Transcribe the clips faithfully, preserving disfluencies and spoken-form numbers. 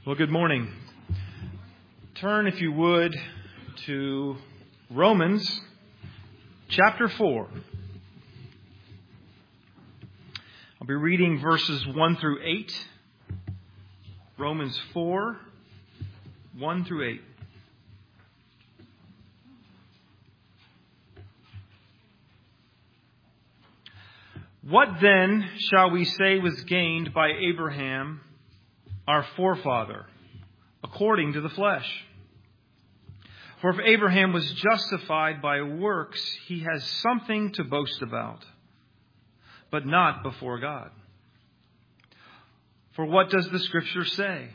Well, good morning. Turn, if you would, to Romans chapter four. I'll be reading verses one through eight. Romans four, one through eight. What then shall we say was gained by Abraham, our forefather, according to the flesh? For if Abraham was justified by works, he has something to boast about, but not before God. For what does the Scripture say?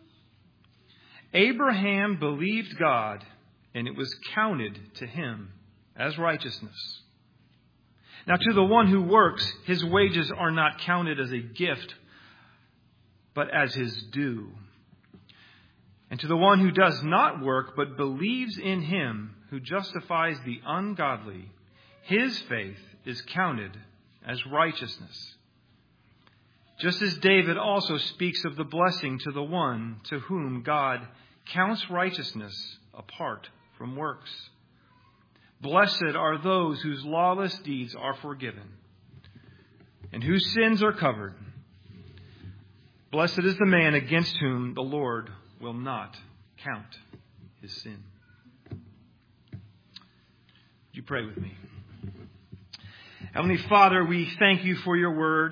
Abraham believed God, and it was counted to him as righteousness. Now to the one who works, his wages are not counted as a gift, but as his due. And to the one who does not work, but believes in him who justifies the ungodly, his faith is counted as righteousness. Just as David also speaks of the blessing to the one to whom God counts righteousness apart from works. Blessed are those whose lawless deeds are forgiven and whose sins are covered. Blessed is the man against whom the Lord will not count his sin. Would you pray with me? Heavenly Father, we thank you for your word.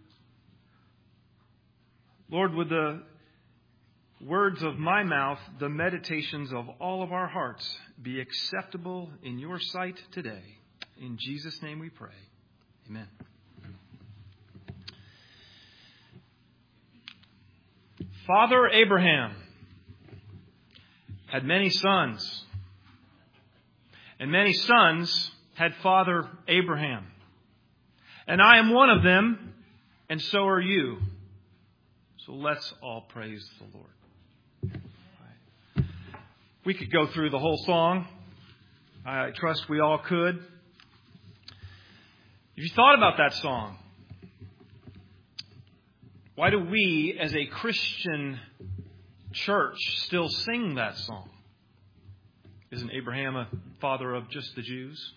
Lord, would the words of my mouth, the meditations of all of our hearts, be acceptable in your sight today. In Jesus' name we pray. Amen. Father Abraham had many sons, and many sons had Father Abraham. And I am one of them, and so are you. So let's all praise the Lord. Right. We could go through the whole song. I trust we all could. If you thought about that song, why do we as a Christian church still sing that song? Isn't Abraham a father of just the Jews?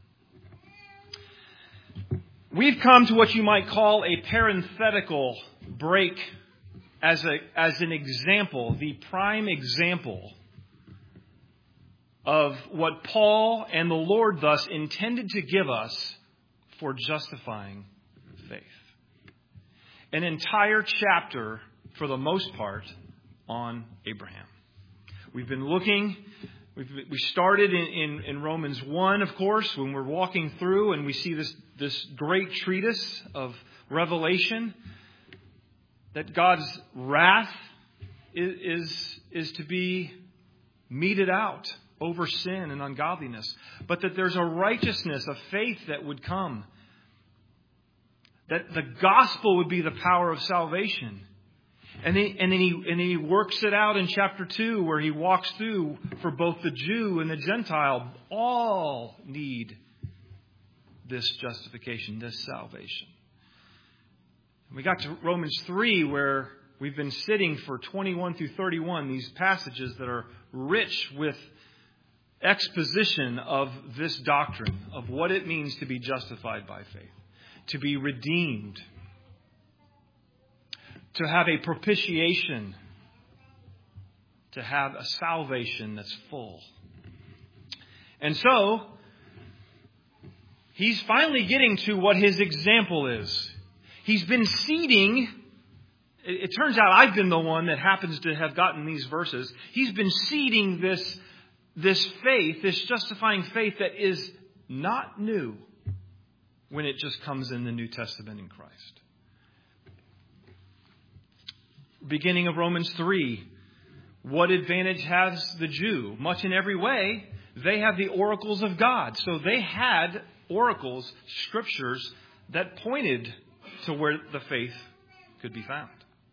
We've come to what you might call a parenthetical break as a as an example, the prime example of what Paul and the Lord thus intended to give us for justifying faith. An entire chapter, for the most part, on Abraham. We've been looking, we've, we started in, in, in Romans one, of course, when we're walking through and we see this, this great treatise of Revelation, that God's wrath is, is, is to be meted out over sin and ungodliness, but that there's a righteousness, a faith that would come. That the gospel would be the power of salvation. And, he, and, then he, and he works it out in chapter two, where he walks through for both the Jew and the Gentile. All need this justification, this salvation. And we got to Romans three, where we've been sitting for twenty-one through thirty-one, these passages that are rich with exposition of this doctrine, of what it means to be justified by faith. To be redeemed, to have a propitiation, to have a salvation that's full. And so, he's finally getting to what his example is. He's been seeding, it, it turns out I've been the one that happens to have gotten these verses. He's been seeding this, this faith, this justifying faith that is not new, when it just comes in the New Testament in Christ. Beginning of Romans three, what advantage has the Jew? Much in every way, they have the oracles of God. So they had oracles, scriptures, that pointed to where the faith could be found.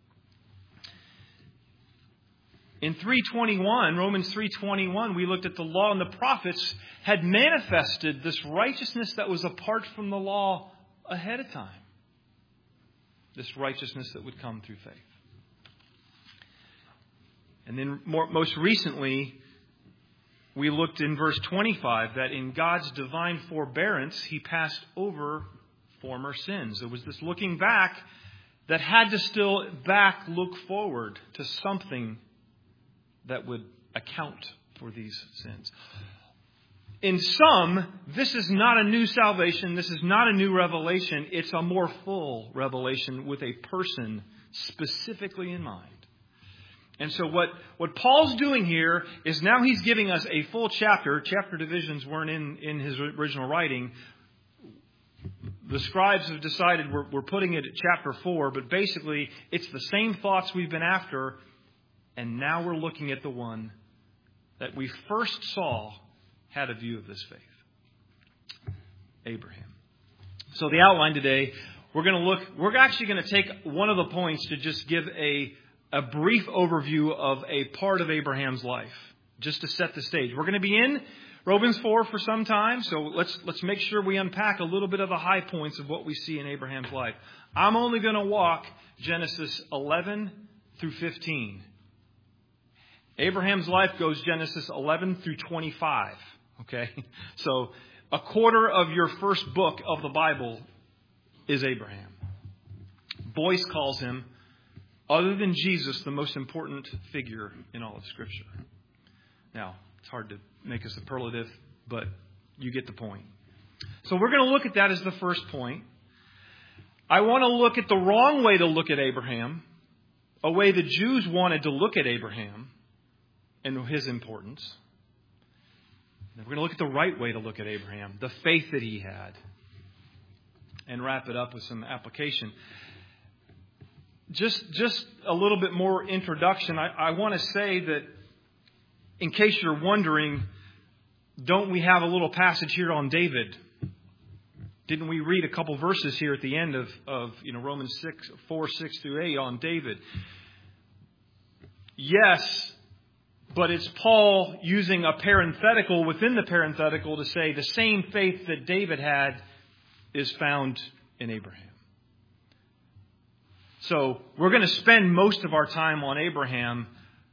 In three twenty-one, Romans three twenty-one, we looked at the law and the prophets had manifested this righteousness that was apart from the law ahead of time. This righteousness that would come through faith. And then more, most recently, we looked in verse twenty-five that in God's divine forbearance, He passed over former sins. There was this looking back that had to still back look forward to something that would account for these sins. In some, this is not a new salvation. This is not a new revelation. It's a more full revelation with a person specifically in mind. And so what, what Paul's doing here is now he's giving us a full chapter. Chapter divisions weren't in, in his original writing. The scribes have decided we're, we're putting it at chapter four, but basically it's the same thoughts we've been after, and now we're looking at the one that we first saw had a view of this faith. Abraham. So the outline today, we're going to look, we're actually going to take one of the points to just give a A brief overview of a part of Abraham's life, just to set the stage. We're going to be in Romans four for some time, so let's let's make sure we unpack a little bit of the high points of what we see in Abraham's life. I'm only going to walk Genesis eleven through fifteen. Abraham's life goes Genesis eleven through twenty-five. Okay, so a quarter of your first book of the Bible is Abraham. Boyce calls him, other than Jesus, the most important figure in all of Scripture. Now, it's hard to make a superlative, but you get the point. So we're going to look at that as the first point. I want to look at the wrong way to look at Abraham, a way the Jews wanted to look at Abraham and his importance. And we're going to look at the right way to look at Abraham, the faith that he had, and wrap it up with some application. Just just a little bit more introduction. I, I want to say that in case you're wondering, don't we have a little passage here on David? Didn't we read a couple verses here at the end of, of you know Romans six, four, six through eight on David? Yes, but it's Paul using a parenthetical within the parenthetical to say the same faith that David had is found in Abraham. So we're going to spend most of our time on Abraham,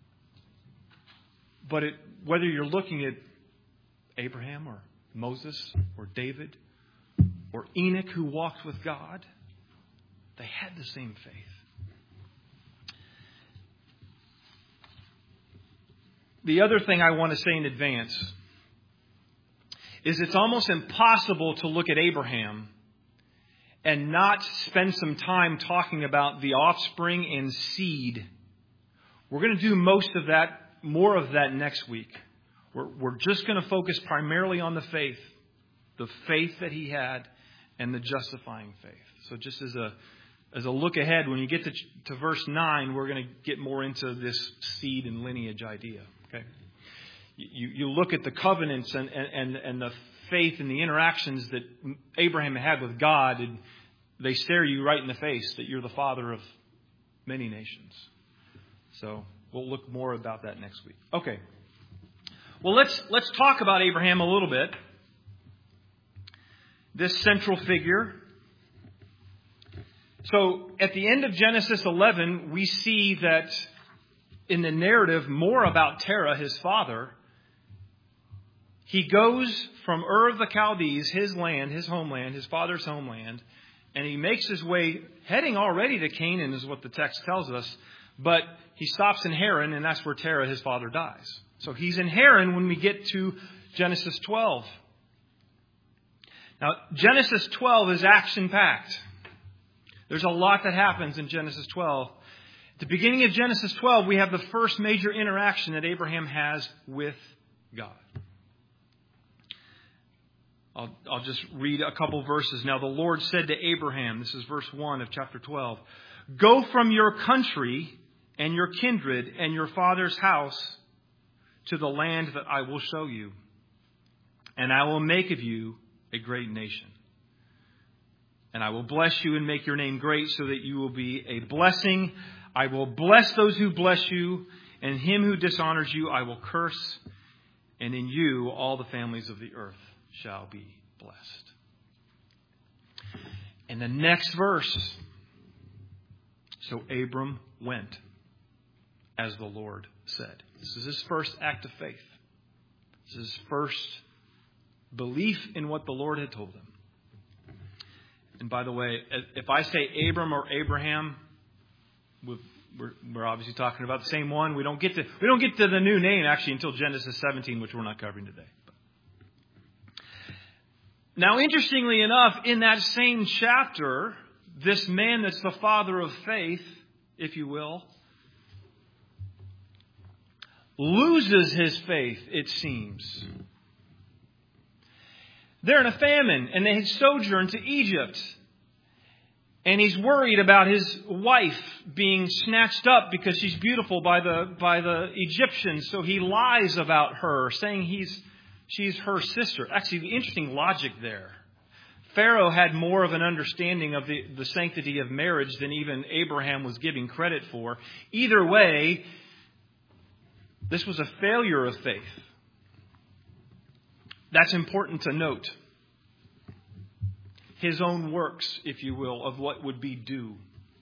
but it, whether you're looking at Abraham or Moses or David or Enoch who walked with God, they had the same faith. The other thing I want to say in advance is it's almost impossible to look at Abraham and not spend some time talking about the offspring and seed. We're going to do most of that, more of that next week. We're, we're just going to focus primarily on the faith, the faith that he had and the justifying faith. So just as a as a look ahead, when you get to, to verse nine, we're going to get more into this seed and lineage idea. Okay, You, you look at the covenants and, and, and the faith and the interactions that Abraham had with God, and they stare you right in the face that you're the father of many nations. So we'll look more about that next week. Okay. Well, let's let's talk about Abraham a little bit. This central figure. So at the end of Genesis eleven, we see that in the narrative more about Terah, his father. He goes from Ur of the Chaldees, his land, his homeland, his father's homeland, and he makes his way, heading already to Canaan is what the text tells us, but he stops in Haran, and that's where Terah, his father, dies. So he's in Haran when we get to Genesis twelve. Now, Genesis twelve is action-packed. There's a lot that happens in Genesis twelve. At the beginning of Genesis twelve, we have the first major interaction that Abraham has with God. I'll, I'll just read a couple verses. Now, the Lord said to Abraham, this is verse one of chapter twelve, "Go from your country and your kindred and your father's house to the land that I will show you, and I will make of you a great nation. And I will bless you and make your name great so that you will be a blessing. I will bless those who bless you, and him who dishonors you I will curse. And in you all the families of the earth shall be blessed." And the next verse, so Abram went. as the Lord said. This is his first act of faith. This is his first belief in what the Lord had told him. And by the way, if I say Abram or Abraham, we're, we're obviously talking about the same one. We don't get to we don't get to the new name actually until Genesis seventeen, which we're not covering today. Now, interestingly enough, in that same chapter, this man that's the father of faith, if you will, loses his faith, it seems. They're in a famine, and they sojourn to Egypt. And he's worried about his wife being snatched up because she's beautiful by the by the Egyptians. So he lies about her, saying he's she's her sister. Actually, the interesting logic there. Pharaoh had more of an understanding of the, the sanctity of marriage than even Abraham was giving credit for. Either way, this was a failure of faith. That's important to note. His own works, if you will, of what would be due.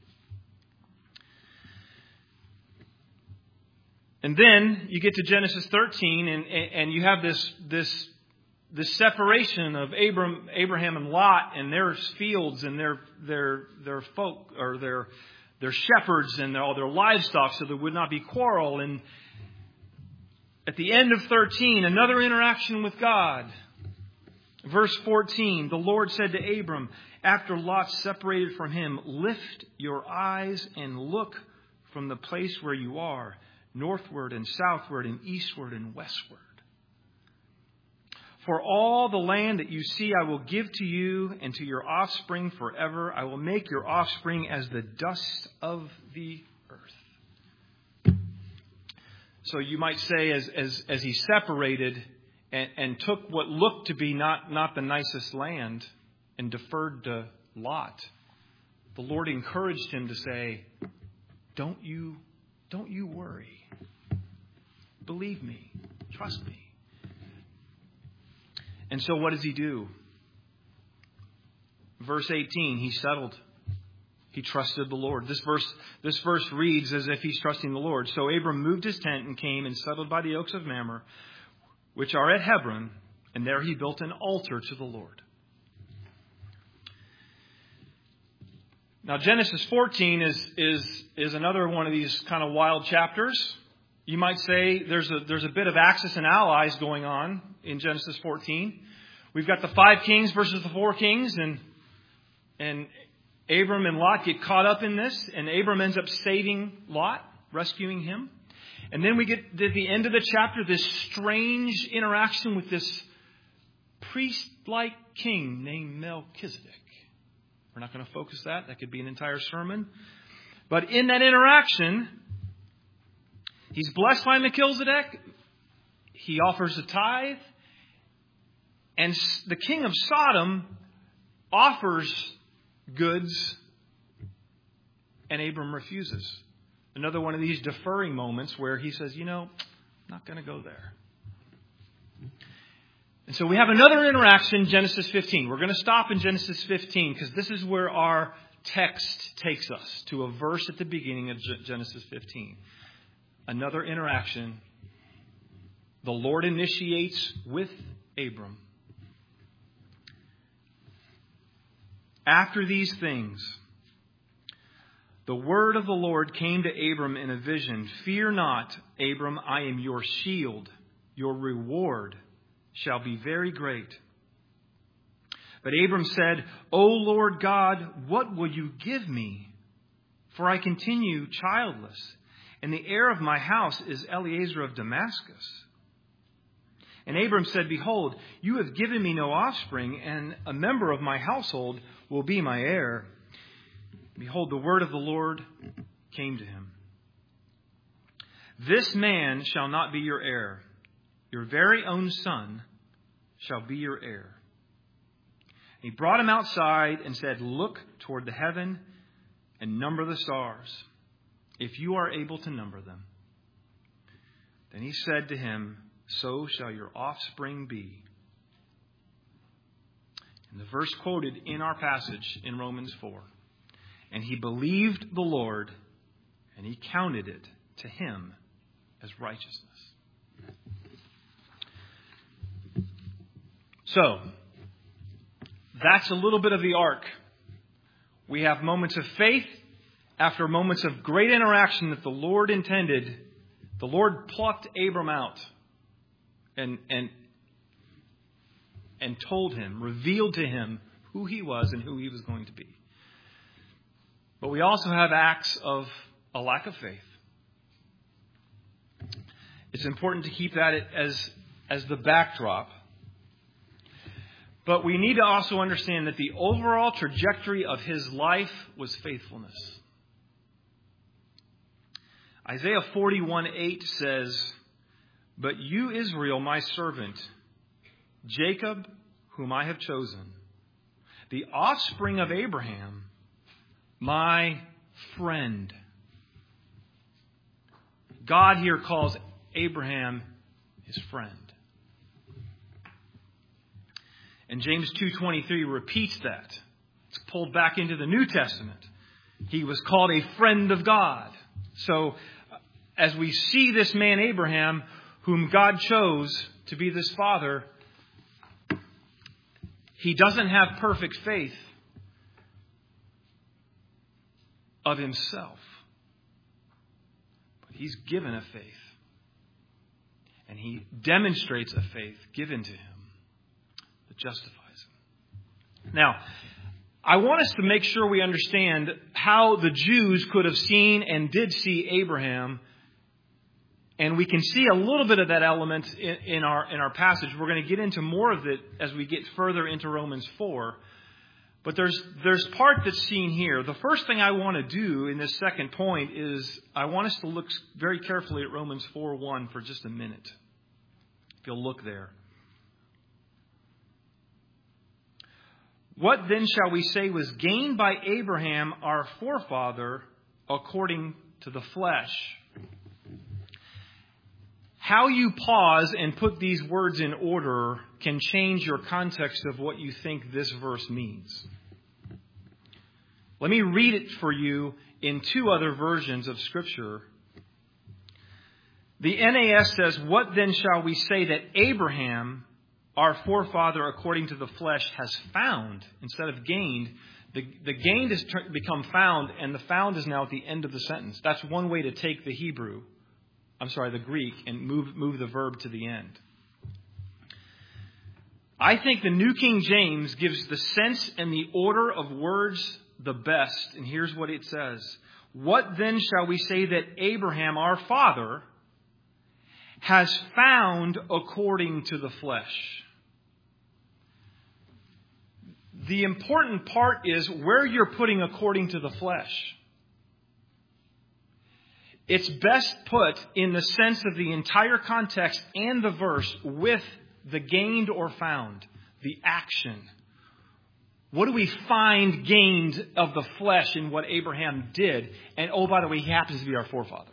And then you get to Genesis thirteen, and, and you have this this this separation of Abram, Abraham and Lot, and their fields and their their their folk or their their shepherds and all their livestock, so there would not be quarrel. And at the end of thirteen, another interaction with God. Verse fourteen, the Lord said to Abram, after Lot separated from him, lift your eyes and look from the place where you are, northward and southward and eastward and westward. For all the land that you see I will give to you and to your offspring forever. I will make your offspring as the dust of the earth. So you might say as as, as he separated and, and took what looked to be not, not the nicest land and deferred to Lot, the Lord encouraged him to say, Don't you don't you worry. Believe me. Trust me. And so what does he do? Verse eighteen, he settled. He trusted the Lord. This verse, this verse reads as if he's trusting the Lord. So Abram moved his tent and came and settled by the oaks of Mamre, which are at Hebron, and there he built an altar to the Lord. Now Genesis fourteen is is is another one of these kind of wild chapters. You might say there's a there's a bit of Axis and allies going on in Genesis fourteen. We've got the five kings versus the four kings, and and Abram and Lot get caught up in this, and Abram ends up saving Lot, rescuing him. And then we get to the end of the chapter, this strange interaction with this priest-like king named Melchizedek. We're not going to focus that. That could be an entire sermon. But in that interaction, he's blessed by Melchizedek. He offers a tithe. And the king of Sodom offers goods. And Abram refuses. Another one of these deferring moments where he says, you know, I'm not going to go there. And so we have another interaction in Genesis fifteen. We're going to stop in Genesis fifteen because this is where our text takes us to a verse at the beginning of Genesis fifteen. Another interaction. The Lord initiates with Abram. After these things, the word of the Lord came to Abram in a vision. Fear not, Abram, I am your shield. Your reward shall be very great. But Abram said, O Lord God, what will you give me? For I continue childless, and the heir of my house is Eliezer of Damascus. And Abram said, Behold, you have given me no offspring, and a member of my household will be my heir. Behold, the word of the Lord came to him. This man shall not be your heir. Your very own son shall be your heir. He brought him outside and said, Look toward the heaven and number the stars, if you are able to number them. Then he said to him, So shall your offspring be. And the verse quoted in our passage in Romans four. And he believed the Lord, and he counted it to him as righteousness. So, that's a little bit of the arc. We have moments of faith after moments of great interaction that the Lord intended. The Lord plucked Abram out and, and, and told him, revealed to him who he was and who he was going to be. But we also have acts of a lack of faith. It's important to keep that as, as the backdrop. But we need to also understand that the overall trajectory of his life was faithfulness. Isaiah forty-one eight says, "But you, Israel, my servant, Jacob, whom I have chosen, the offspring of Abraham, my friend." God here calls Abraham his friend. And James two twenty-three repeats that. It's pulled back into the New Testament. He was called a friend of God. So, as we see this man Abraham, whom God chose to be this father, he doesn't have perfect faith of himself. But he's given a faith. And he demonstrates a faith given to him that justifies him. Now, I want us to make sure we understand how the Jews could have seen and did see Abraham. And we can see a little bit of that element in, in our in our passage. We're going to get into more of it as we get further into Romans four. But there's there's part that's seen here. The first thing I want to do in this second point is I want us to look very carefully at Romans four one for just a minute. If you'll look there. "What then shall we say was gained by Abraham, our forefather, according to the flesh?" How you pause and put these words in order can change your context of what you think this verse means. Let me read it for you in two other versions of Scripture. The N A S says, "What then shall we say that Abraham, our forefather according to the flesh, has found," instead of gained. The, the gained has ter- become found, and the found is now at the end of the sentence. That's one way to take the Hebrew. I'm sorry, the Greek, and move move the verb to the end. I think the New King James gives the sense and the order of words the best. And here's what it says. "What then shall we say that Abraham, our father, has found according to the flesh?" The important part is where you're putting according to the flesh. It's best put in the sense of the entire context and the verse with the gained or found, the action. What do we find gained of the flesh in what Abraham did? And oh, by the way, he happens to be our forefather.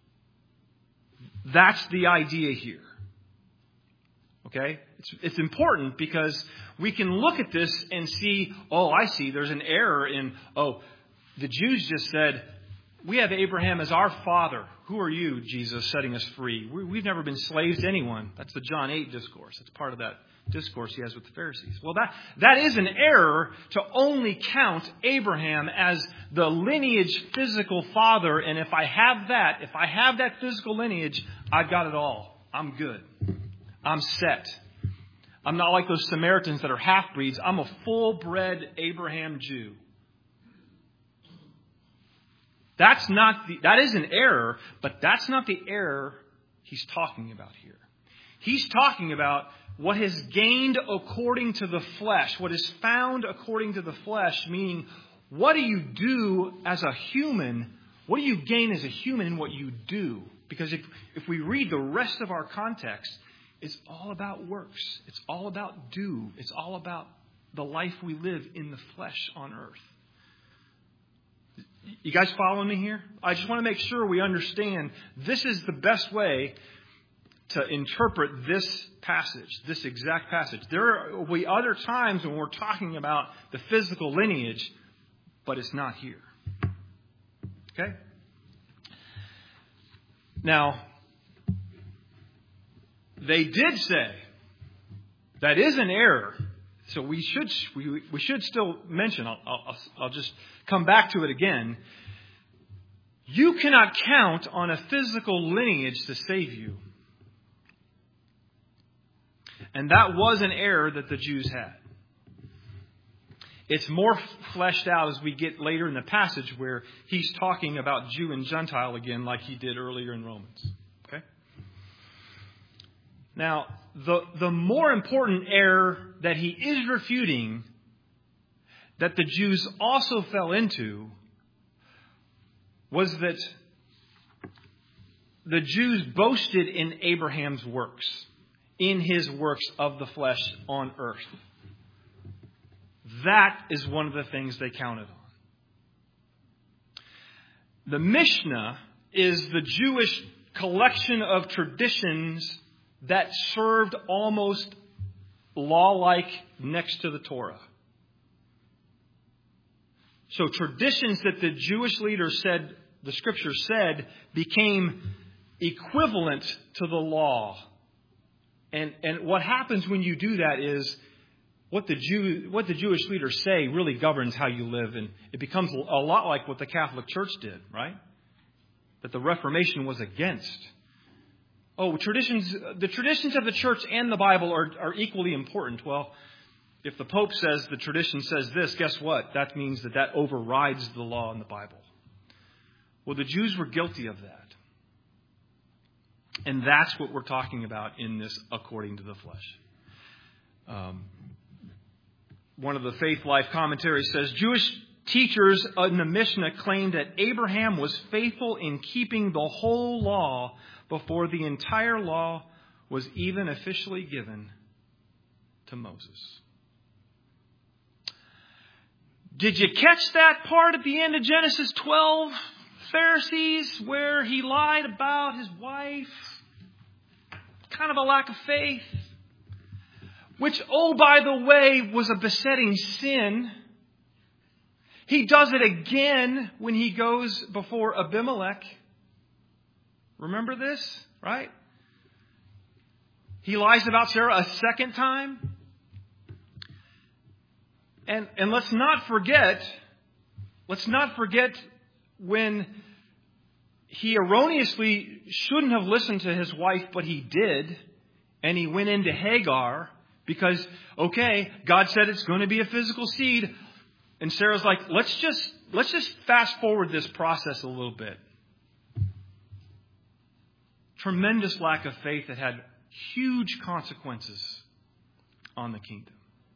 That's the idea here. Okay? It's, it's important because we can look at this and see, oh, I see, there's an error in, oh, the Jews just said, we have Abraham as our father. Who are you, Jesus, setting us free? We, we've never been slaves to anyone. That's the John eight discourse. That's part of that discourse he has with the Pharisees. Well, that, that is an error to only count Abraham as the lineage physical father. And if I have that, if I have that physical lineage, I've got it all. I'm good. I'm set. I'm not like those Samaritans that are half-breeds. I'm a full-bred Abraham Jew. That's not the, that is an error, but that's not the error he's talking about here. He's talking about what is gained according to the flesh, what is found according to the flesh, meaning what do you do as a human? What do you gain as a human in what you do? Because if, if we read the rest of our context, it's all about works. It's all about do. It's all about the life we live in the flesh on earth. You guys following me here? I just want to make sure we understand this is the best way to interpret this passage, this exact passage. There will be other times when we're talking about the physical lineage, but it's not here. Okay? Now, they did say that is an error. So we should we, we should still mention, I'll, I'll, I'll just come back to it again. You cannot count on a physical lineage to save you. And that was an error that the Jews had. It's more fleshed out as we get later in the passage where he's talking about Jew and Gentile again like he did earlier in Romans. Okay? Now, the, the more important error that he is refuting that the Jews also fell into was that the Jews boasted in Abraham's works, in his works of the flesh on earth. That is one of the things they counted on. The Mishnah is the Jewish collection of traditions that served almost law-like next to the Torah. So traditions that the Jewish leaders said, the Scripture said, became equivalent to the law. And, and what happens when you do that is what the Jew, what the Jewish leaders say really governs how you live. And it becomes a lot like what the Catholic Church did, right? That the Reformation was against. Oh, traditions, the traditions of the church and the Bible are, are equally important. Well, if the Pope says the tradition says this, guess what? That means that that overrides the law in the Bible. Well, the Jews were guilty of that. And that's what we're talking about in this according to the flesh. Um, one of the Faith Life commentaries says, Jewish teachers in the Mishnah claim that Abraham was faithful in keeping the whole law before the entire law was even officially given to Moses. Did you catch that part at the end of Genesis twelve, Pharisees, where he lied about his wife? Kind of a lack of faith. Which, oh, by the way, was a besetting sin. He does it again when he goes before Abimelech. Remember this, right? He lies about Sarah a second time. And, and let's not forget, let's not forget when he erroneously shouldn't have listened to his wife, but he did. And he went into Hagar because, okay, God said it's going to be a physical seed. And Sarah's like, let's just, let's just fast forward this process a little bit. Tremendous lack of faith that had huge consequences on the kingdom.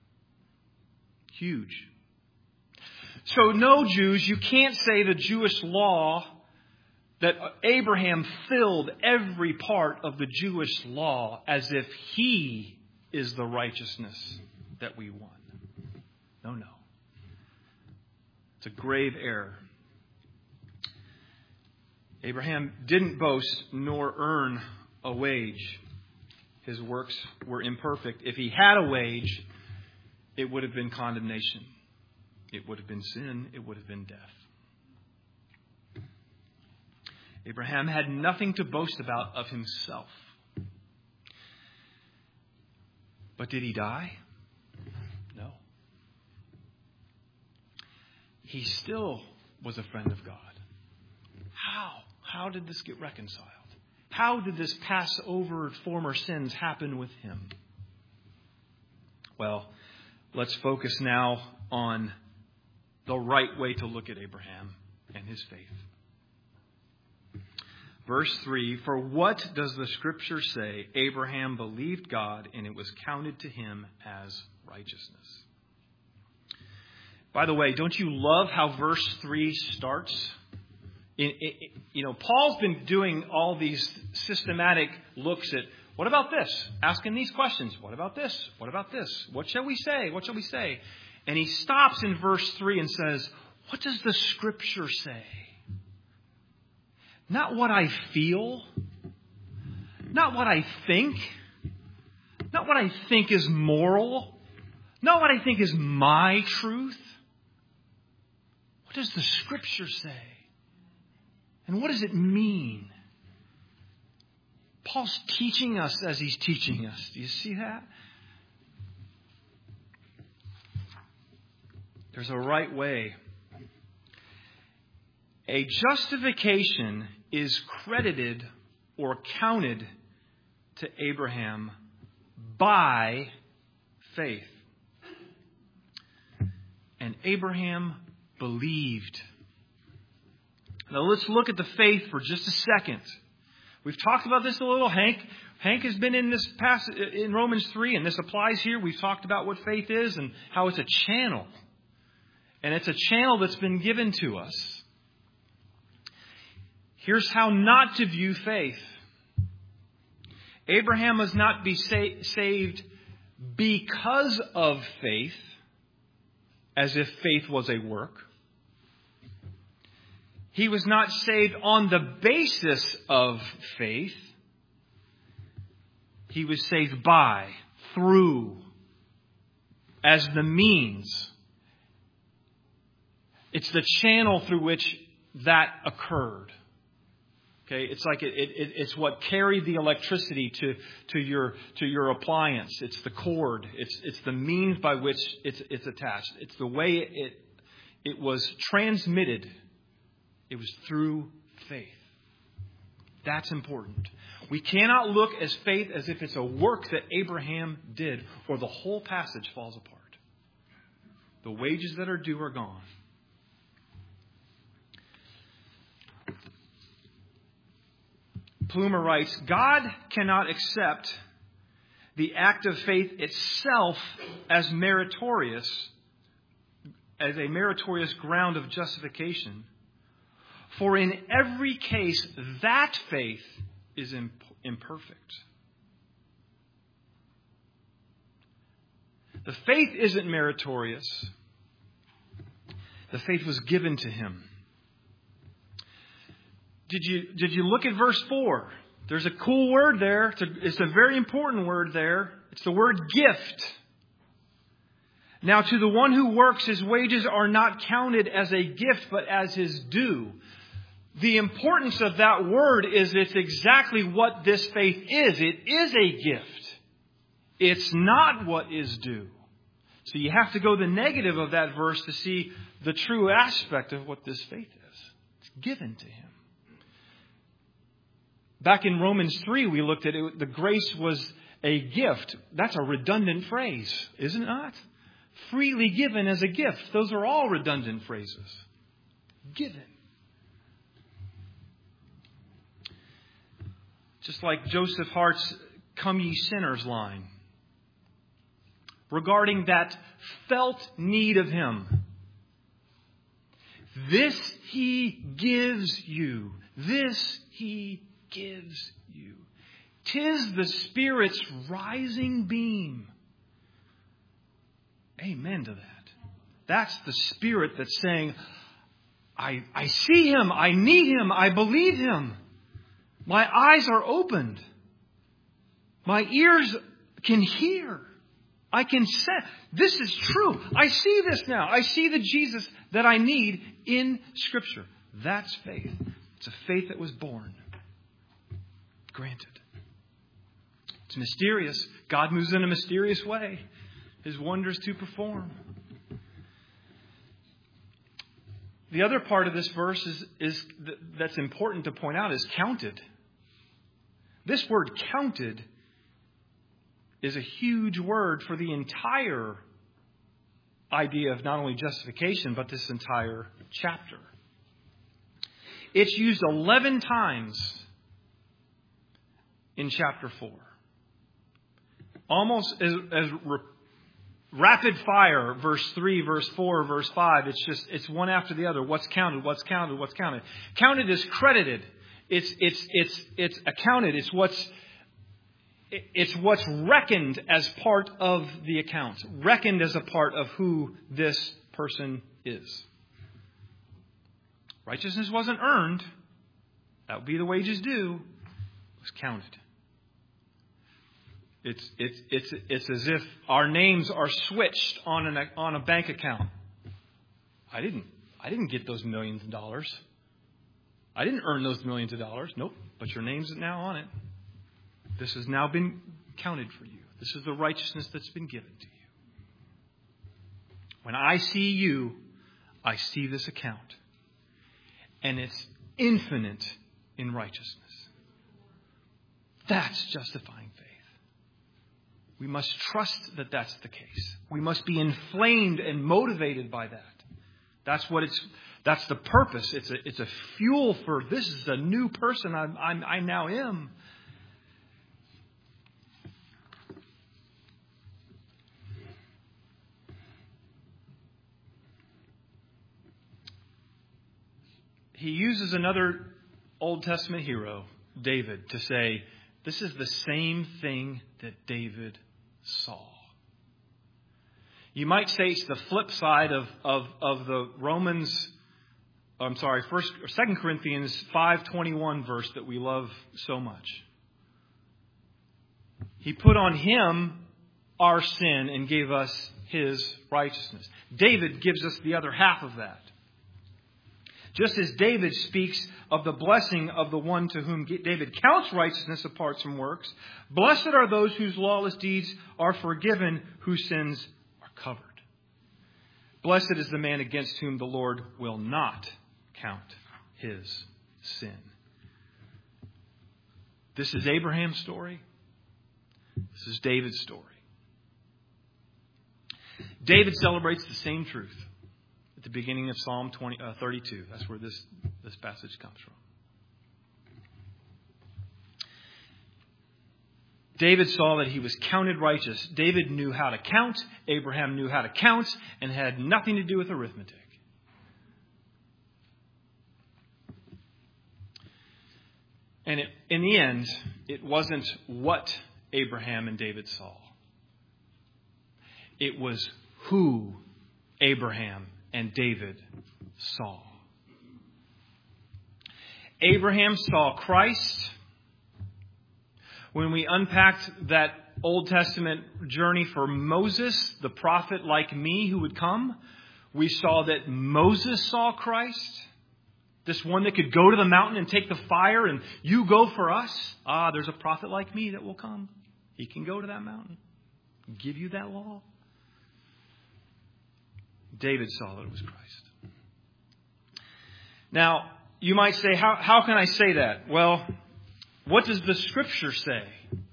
Huge. So no, Jews, you can't say the Jewish law that Abraham filled every part of the Jewish law as if he is the righteousness that we want. No, no. It's a grave error. Abraham didn't boast nor earn a wage. His works were imperfect. If he had a wage, it would have been condemnation. It would have been sin. It would have been death. Abraham had nothing to boast about of himself. But did he die? No. He still was a friend of God. How? How did this get reconciled? How did this pass over former sins happen with him? Well, let's focus now on the right way to look at Abraham and his faith. Verse three, for what does the Scripture say? Abraham believed God and it was counted to him as righteousness. By the way, don't you love how verse three starts? In, in, you know, Paul's been doing all these systematic looks at, what about this? Asking these questions. What about this? What about this? What shall we say? What shall we say? And he stops in verse three and says, what does the Scripture say? Not what I feel. Not what I think. Not what I think is moral. Not what I think is my truth. What does the Scripture say? And what does it mean? Paul's teaching us as he's teaching us. Do you see that? There's a right way. A justification is credited or counted to Abraham by faith. And Abraham believed. Now let's look at the faith for just a second. We've talked about this a little. Hank Hank has been in this passage in Romans three, and this applies here. We've talked about what faith is and how it's a channel. And it's a channel that's been given to us. Here's how not to view faith. Abraham must not be sa- saved because of faith, as if faith was a work. He was not saved on the basis of faith. He was saved by, through, as the means. It's the channel through which that occurred. Okay, it's like it, it, it's what carried the electricity to, to your to your appliance. It's the cord. It's it's the means by which it's it's attached. It's the way it it was transmitted. It was through faith. That's important. We cannot look at faith as if it's a work that Abraham did, or the whole passage falls apart. The wages that are due are gone. Plumer writes, God cannot accept the act of faith itself as meritorious, as a meritorious ground of justification. For in every case, that faith is imp- imperfect. The faith isn't meritorious. The faith was given to him. Did you, did you look at verse four? There's a cool word there. It's a, it's a very important word there. It's the word gift. Now, to the one who works, his wages are not counted as a gift, but as his due. The importance of that word is it's exactly what this faith is. It is a gift. It's not what is due. So you have to go the negative of that verse to see the true aspect of what this faith is. It's given to him. Back in Romans three, we looked at it. The grace was a gift. That's a redundant phrase, isn't it not? Freely given as a gift. Those are all redundant phrases. Given. Just like Joseph Hart's "Come ye sinners" line. Regarding that felt need of him. This he gives you. This he gives you. 'Tis the Spirit's rising beam. Amen to that. That's the Spirit that's saying, I, I see him. I need him. I believe him. My eyes are opened. My ears can hear. I can sense. This is true. I see this now. I see the Jesus that I need in Scripture. That's faith. It's a faith that was born. Granted. It's mysterious. God moves in a mysterious way. His wonders to perform. The other part of this verse is, is that's important to point out is counted. This word counted is a huge word for the entire idea of not only justification, but this entire chapter. It's used eleven times in chapter four. Almost as, as re, rapid fire, verse three, verse four, verse five. It's just, it's one after the other. What's counted? What's counted? What's counted? Counted is credited. It's, it's, it's, it's accounted. It's what's, it's what's reckoned as part of the account. Reckoned as a part of who this person is. Righteousness wasn't earned. That would be the wages due. It was counted. It's it's it's it's as if our names are switched on an on a bank account. I didn't I didn't get those millions of dollars. I didn't earn those millions of dollars. Nope. But your name's now on it. This has now been counted for you. This is the righteousness that's been given to you. When I see you, I see this account. And it's infinite in righteousness. That's justifying faith. We must trust that that's the case. We must be inflamed and motivated by that. That's what it's. That's the purpose. It's a. It's a fuel for this is a new person I'm, I'm, I now am. He uses another Old Testament hero, David, to say, this is the same thing that David saw. You might say it's the flip side of, of, of the Romans, I'm sorry, first or Second Corinthians five twenty-one verse that we love so much. He put on him our sin and gave us his righteousness. David gives us the other half of that. Just as David speaks of the blessing of the one to whom David counts righteousness apart from works, blessed are those whose lawless deeds are forgiven, whose sins are covered. Blessed is the man against whom the Lord will not count his sin. This is Abraham's story. This is David's story. David celebrates the same truth. At the beginning of Psalm twenty, uh, thirty-two. That's where this, this passage comes from. David saw that he was counted righteous. David knew how to count. Abraham knew how to count and had nothing to do with arithmetic. And it, in the end, it wasn't what Abraham and David saw. It was who Abraham and David saw. Abraham saw Christ. When we unpacked that Old Testament journey for Moses, the prophet like me who would come, we saw that Moses saw Christ. This one that could go to the mountain and take the fire and you go for us. Ah, there's a prophet like me that will come. He can go to that mountain, give you that law. David saw that it was Christ. Now, you might say, how, how can I say that? Well, what does the Scripture say?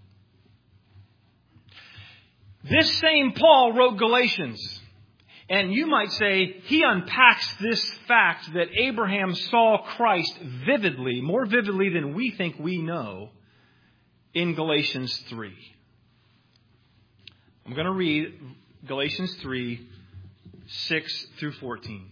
This same Paul wrote Galatians. And you might say he unpacks this fact that Abraham saw Christ vividly, more vividly than we think we know, in Galatians three. I'm going to read Galatians three, six through fourteen.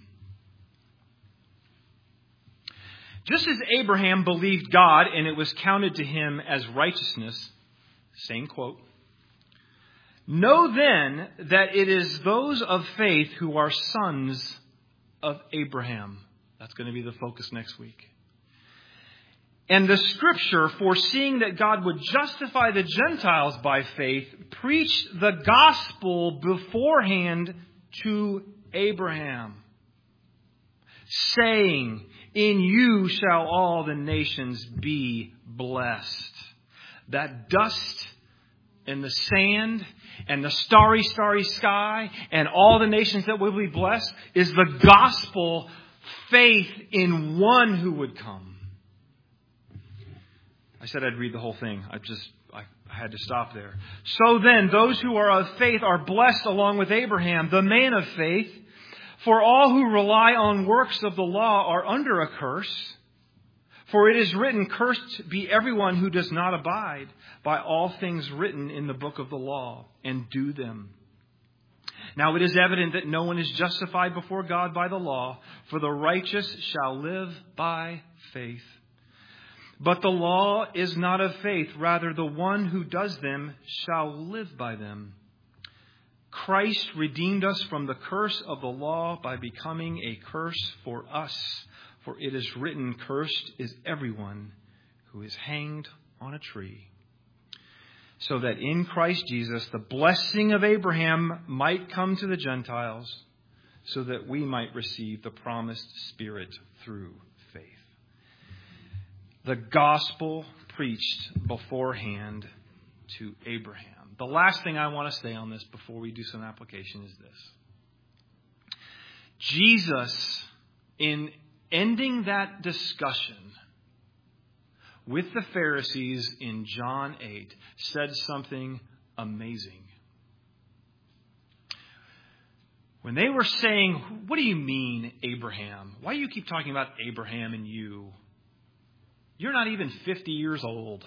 Just as Abraham believed God and it was counted to him as righteousness, same quote, know then that it is those of faith who are sons of Abraham. That's going to be the focus next week. And the Scripture, foreseeing that God would justify the Gentiles by faith, preached the gospel beforehand to Abraham, saying, in you shall all the nations be blessed. That dust and the sand and the starry, starry sky and all the nations that will be blessed is the gospel, faith in one who would come. I said I'd read the whole thing. I just I had to stop there. So then, those who are of faith are blessed along with Abraham, the man of faith. For all who rely on works of the law are under a curse. For it is written, cursed be everyone who does not abide by all things written in the book of the law and do them. Now it is evident that no one is justified before God by the law, for the righteous shall live by faith. But the law is not of faith, rather the one who does them shall live by them. Christ redeemed us from the curse of the law by becoming a curse for us. For it is written, cursed is everyone who is hanged on a tree. So that in Christ Jesus, the blessing of Abraham might come to the Gentiles, so that we might receive the promised Spirit through faith. The gospel preached beforehand to Abraham. The last thing I want to say on this before we do some application is this. Jesus, in ending that discussion with the Pharisees in John eight, said something amazing. When they were saying, what do you mean, Abraham? Why do you keep talking about Abraham and you? You're not even fifty years old.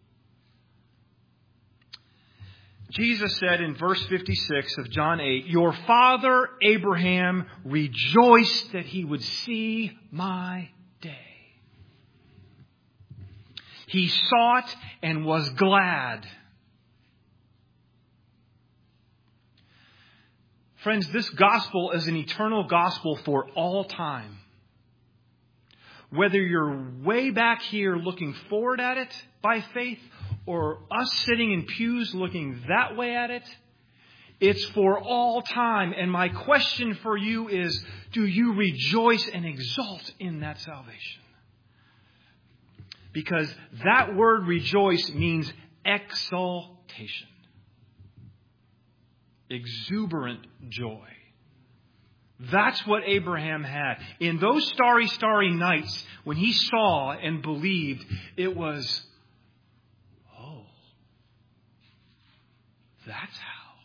Jesus said in verse fifty-six of John eight, your father Abraham rejoiced that he would see my day. He saw it and was glad. Friends, this gospel is an eternal gospel for all time. Whether you're way back here looking forward at it by faith, or us sitting in pews looking that way at it, it's for all time. And my question for you is, do you rejoice and exult in that salvation? Because that word rejoice means exaltation. Exuberant joy. That's what Abraham had. In those starry, starry nights, when he saw and believed, it was, oh, that's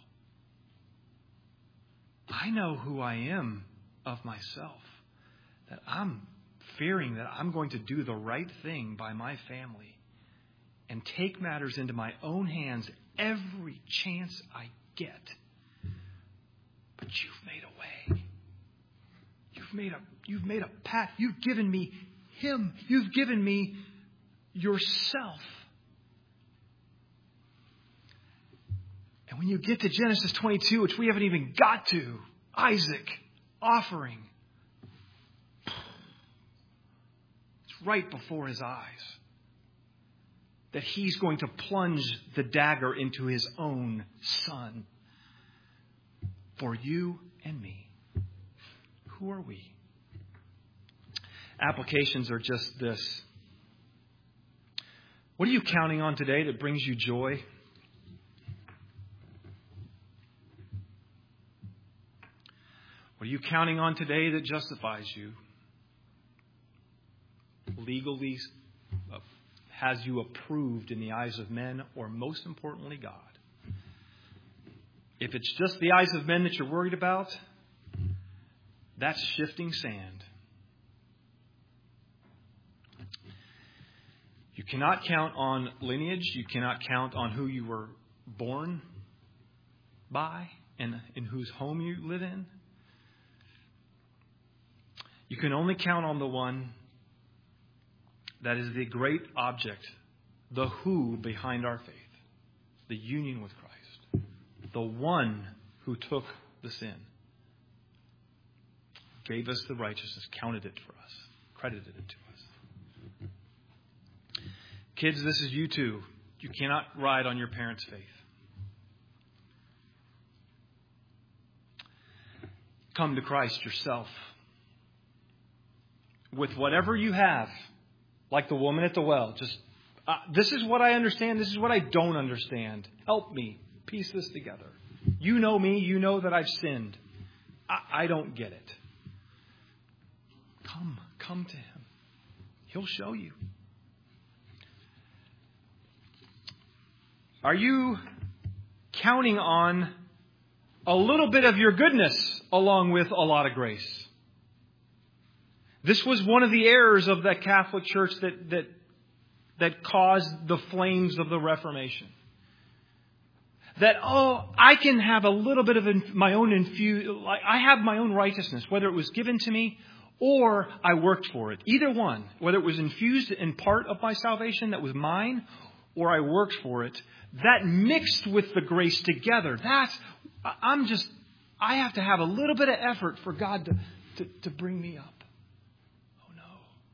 how. I know who I am of myself. That I'm fearing that I'm going to do the right thing by my family and take matters into my own hands every chance I get. But you've made a way. You've made a, you've made a path. You've given me Him. You've given me yourself. And when you get to Genesis twenty-two, which we haven't even got to, Isaac offering. It's right before his eyes that he's going to plunge the dagger into his own son. For you and me. Who are we? Applications are just this. What are you counting on today that brings you joy? What are you counting on today that justifies you? Legally has you approved in the eyes of men, or most importantly, God? If it's just the eyes of men that you're worried about, that's shifting sand. You cannot count on lineage. You cannot count on who you were born by and in whose home you live in. You can only count on the one that is the great object, the who behind our faith, the union with Christ. The one who took the sin, gave us the righteousness, counted it for us, credited it to us. Kids, this is you too. You cannot ride on your parents' faith. Come to Christ yourself. With whatever you have, like the woman at the well. Just, uh, this is what I understand. This is what I don't understand. Help me piece this together. You know me. You know that I've sinned. I, I don't get it. Come, come to Him. He'll show you. Are you counting on a little bit of your goodness along with a lot of grace? This was one of the errors of that Catholic Church that that that caused the flames of the Reformation. That, oh, I can have a little bit of my own infused, like I have my own righteousness, whether it was given to me or I worked for it. Either one, whether it was infused in part of my salvation that was mine or I worked for it, that mixed with the grace together, that's, I'm just, I have to have a little bit of effort for God to, to, to bring me up. Oh no.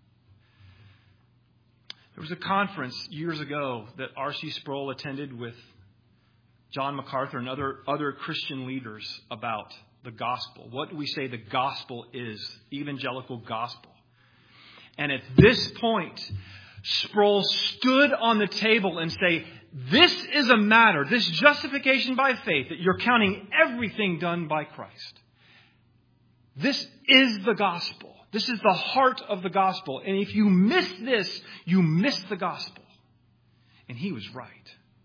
There was a conference years ago that R C Sproul attended with John MacArthur and other, other Christian leaders about the gospel. What do we say the gospel is? Evangelical gospel. And at this point, Sproul stood on the table and say, this is a matter, this justification by faith, that you're counting everything done by Christ. This is the gospel. This is the heart of the gospel. And if you miss this, you miss the gospel. And he was right.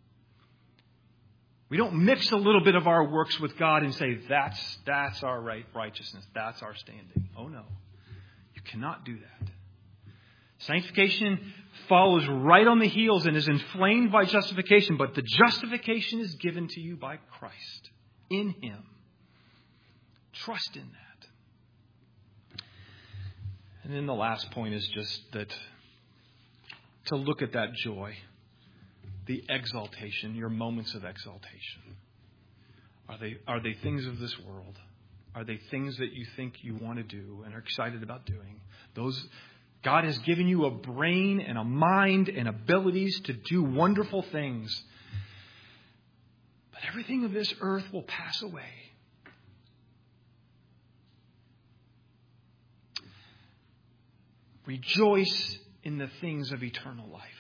We don't mix a little bit of our works with God and say, that's, that's our right righteousness. That's our standing. Oh no. You cannot do that. Sanctification follows right on the heels and is inflamed by justification, but the justification is given to you by Christ in Him. Trust in that. And then the last point is just that to look at that joy, the exaltation, your moments of exaltation. Are they, are they things of this world? Are they things that you think you want to do and are excited about doing? Those God has given you a brain and a mind and abilities to do wonderful things. But everything of this earth will pass away. Rejoice in the things of eternal life.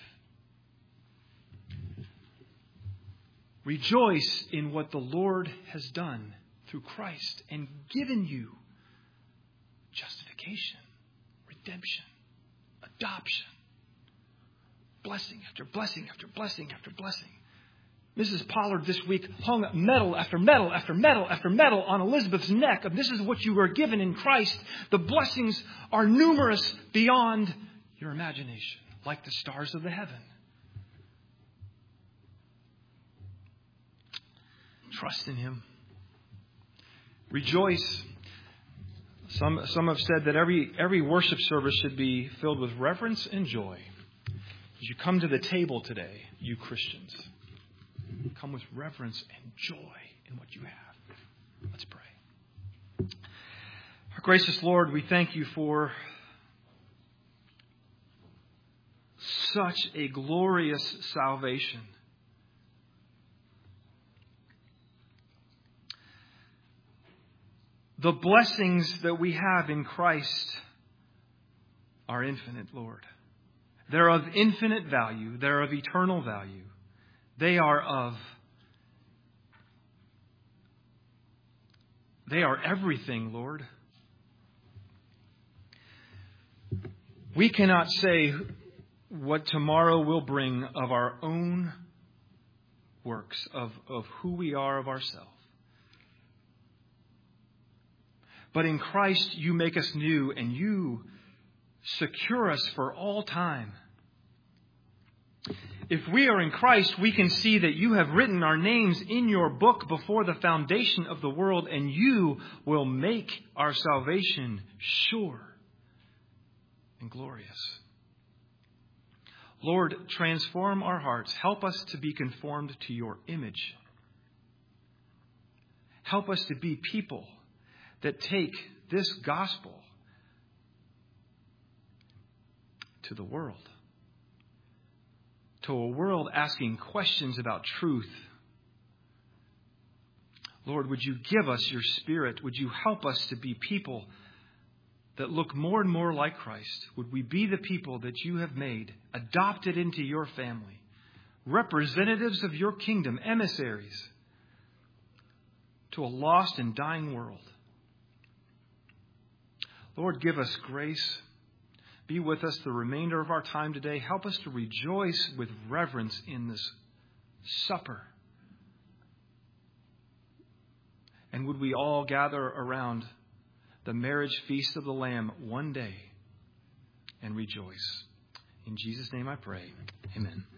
Rejoice in what the Lord has done through Christ and given you justification, redemption, adoption, blessing after blessing after blessing after blessing. Missus Pollard this week hung medal after medal after medal after medal on Elizabeth's neck of this is what you were given in Christ. The blessings are numerous beyond your imagination, like the stars of the heaven. Trust in Him. Rejoice. Some some have said that every every worship service should be filled with reverence and joy. As you come to the table today, you Christians, come with reverence and joy in what you have. Let's pray. Our gracious Lord, we thank you for such a glorious salvation. The blessings that we have in Christ are infinite, Lord. They're of infinite value. They're of eternal value. They are of, they are everything, Lord. We cannot say what tomorrow will bring of our own works, of, of who we are of ourselves. But in Christ, you make us new and you secure us for all time. If we are in Christ, we can see that you have written our names in your book before the foundation of the world, and you will make our salvation sure and glorious. Lord, transform our hearts. Help us to be conformed to your image. Help us to be people that take this gospel to the world. To a world asking questions about truth. Lord, would you give us your Spirit? Would you help us to be people that look more and more like Christ? Would we be the people that you have made, adopted into your family, representatives of your kingdom, emissaries to a lost and dying world? Lord, give us grace. Be with us the remainder of our time today. Help us to rejoice with reverence in this supper. And would we all gather around the marriage feast of the Lamb one day and rejoice. In Jesus' name I pray. Amen.